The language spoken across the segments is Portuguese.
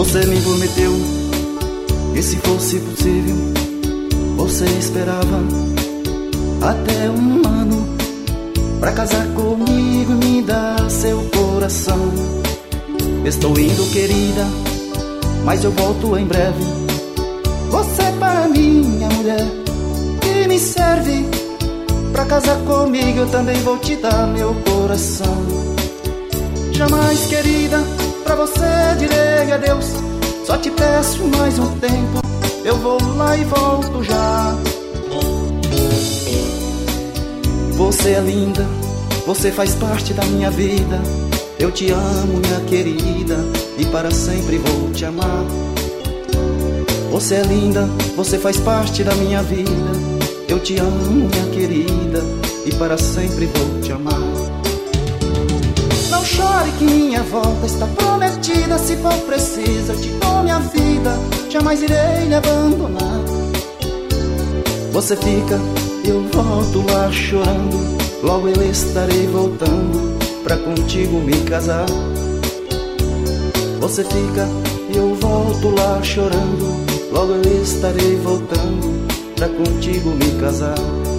Você me prometeu que se fosse possível, você esperava até um ano pra casar comigo e me dar seu coração. Estou indo, querida, mas eu volto em breve. Você para mim é mulher que me serve. Pra casar comigo eu também vou te dar meu coração. Jamais, querida, pra você direi adeus. Só te peço mais um tempo, eu vou lá e volto já. Você é linda, você faz parte da minha vida. Eu te amo, minha querida, e para sempre vou te amar. Você é linda, você faz parte da minha vida. Eu te amo, minha querida, e para sempre vou te amar. Não chore que minha volta está prometida. Se for preciso eu te dou minha vida, jamais irei lhe abandonar. Você fica, eu volto lá chorando. Logo eu estarei voltando pra contigo me casar. Você fica, eu volto lá chorando. Logo eu estarei voltando pra contigo me casar.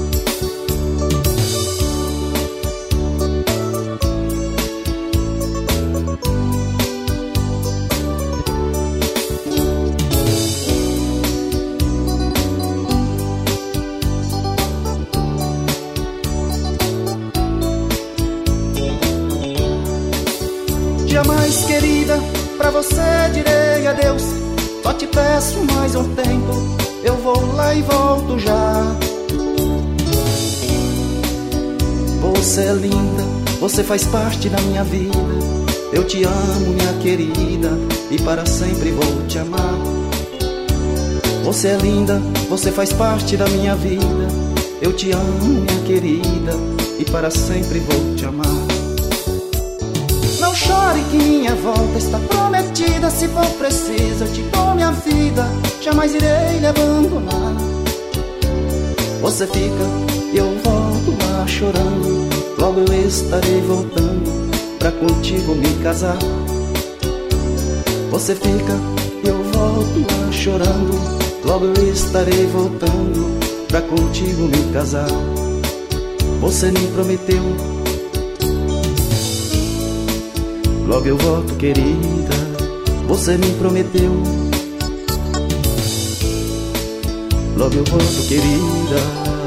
Jamais, querida, pra você direi adeus. Só te peço mais um tempo, eu vou lá e volto já. Você é linda, você faz parte da minha vida. Eu te amo, minha querida, e para sempre vou te amar. Você é linda, você faz parte da minha vida. Eu te amo, minha querida, e para sempre vou te amar. Não chore que minha volta está prometida. Se for preciso eu te dou minha vida, jamais irei lhe abandonar. Você fica e eu volto lá chorando. Logo eu estarei voltando pra contigo me casar. Você fica e eu volto lá chorando. Logo eu estarei voltando pra contigo me casar. Você me prometeu, logo eu volto, querida. Você me prometeu, logo eu volto, querida.